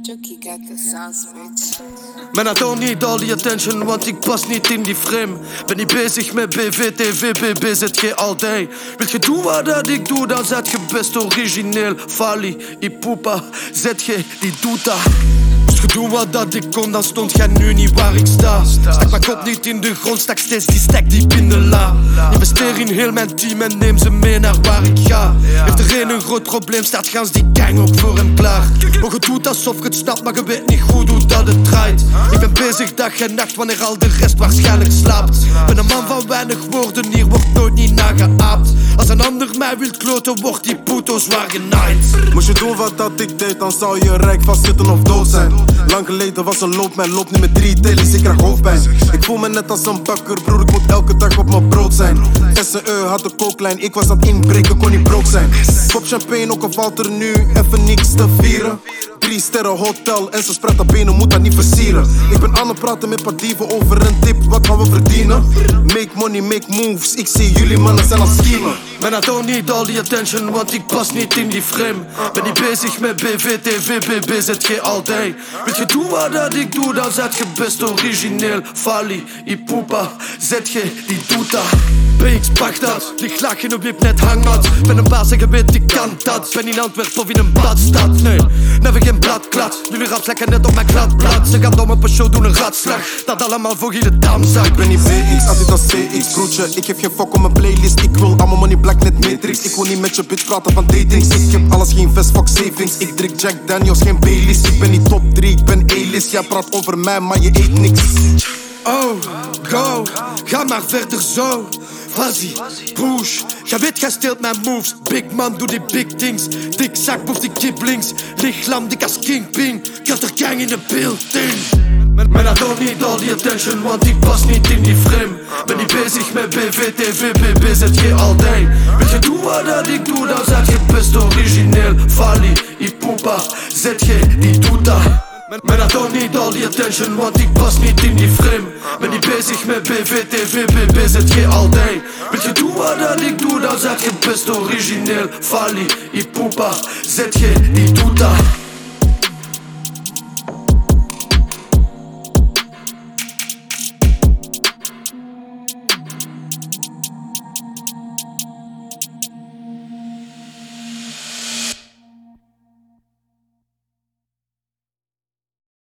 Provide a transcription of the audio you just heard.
Chucky got the sauce, bitch. Man had ook niet al die attention, want ik pas niet in die frame. Ben niet bezig met BVTVBB, zet je al day. Wil je doen wat dat ik doe, dan zet je best origineel. Fali, Ipupa, zet je die doet dat. Dus je doet wat dat ik kon, dan stond jij nu niet waar ik sta. Stak mijn kop niet in de grond, stak steeds die stek diep in de la. Investeer in heel mijn team en neem ze mee naar waar ik ga. Heeft er een groot probleem, staat gans die gang ook voor hem klaar. Maar je doet alsof je het snapt, maar je weet niet goed hoe dat het draait. Ik ben bezig dag en nacht, wanneer al de rest waarschijnlijk slaapt. Ben een man van weinig woorden, hier wordt nooit niet nageaapt. Als een ander mij wil kloten, wordt die puto zwaar genaaid. Moest je doen wat dat ik deed, dan zou je rijk vastzitten of dood zijn. Lang geleden was een loopman, loopt nu met 3 tellies, ik krijg hoofdpijn. Ik voel me net als een bakker, broer, ik moet elke dag op mijn brood zijn. SE had de kooklijn, ik was aan het inbreken, kon niet broke zijn. Kop champagne, ook al valt er nu even niks te vieren. 3 sterren hotel en ze spreidt haar benen, moet dat niet versieren. Ik ben aan het praten met paar dieven over een tip, wat gaan we verdienen? Make money, make moves, ik zie jullie mannen zijn aan schiemen. Man had ook niet al die attention, want ik pas niet in die frame. Ben niet bezig met BVTVBB, zet je al day. Wil je doen wat dat ik doe, dan zet je best origineel. Fali, Ipupa, zet je die doet dat. BX pak dat, lig lachen op je net hangmat. Ben een baas en je weet ik kan dat. Ben in Antwerpen of in een badstad, nee, never geen bladklad. Jullie raps lekker net op mijn kladblad. Ze gaan door mijn show doen een ratslag. Dat allemaal voor je de damzak. Ik ben niet BX, altijd als CX, broertje. Ik heb geen fuck om mijn playlist. Ik wil allemaal money black net Matrix. Ik wil niet met je bitch praten van datings. Ik heb alles, geen vest, fuck savings. Ik drink Jack Daniels, geen Baileys. Ik ben niet top 3, ik ben A-list. Jij praat over mij, maar je eet niks. Oh, go, ga maar verder zo. Vas-y, push. Jij weet, jij steelt mijn moves. Big man, doe die big things. Dik zak, boef die kiplings. Lichaam, dik als kingpin. Got er gang in de building. Men had ook niet al die attention, want ik pas niet in die frame. Ben niet bezig met BVTVBB, zet je al day. Wil je doen wat dat ik doe, dan zet je best origineel. Fali, Ipupa, zet je die doet dat. Men had ook niet al die attention, want ik pas niet in die frame. Ben niet bezig met BVTVBB, zet je al day. Wil je doen wat dat ik doe, dan zet je best origineel. Fali, Ipupa, zet je die doet dat.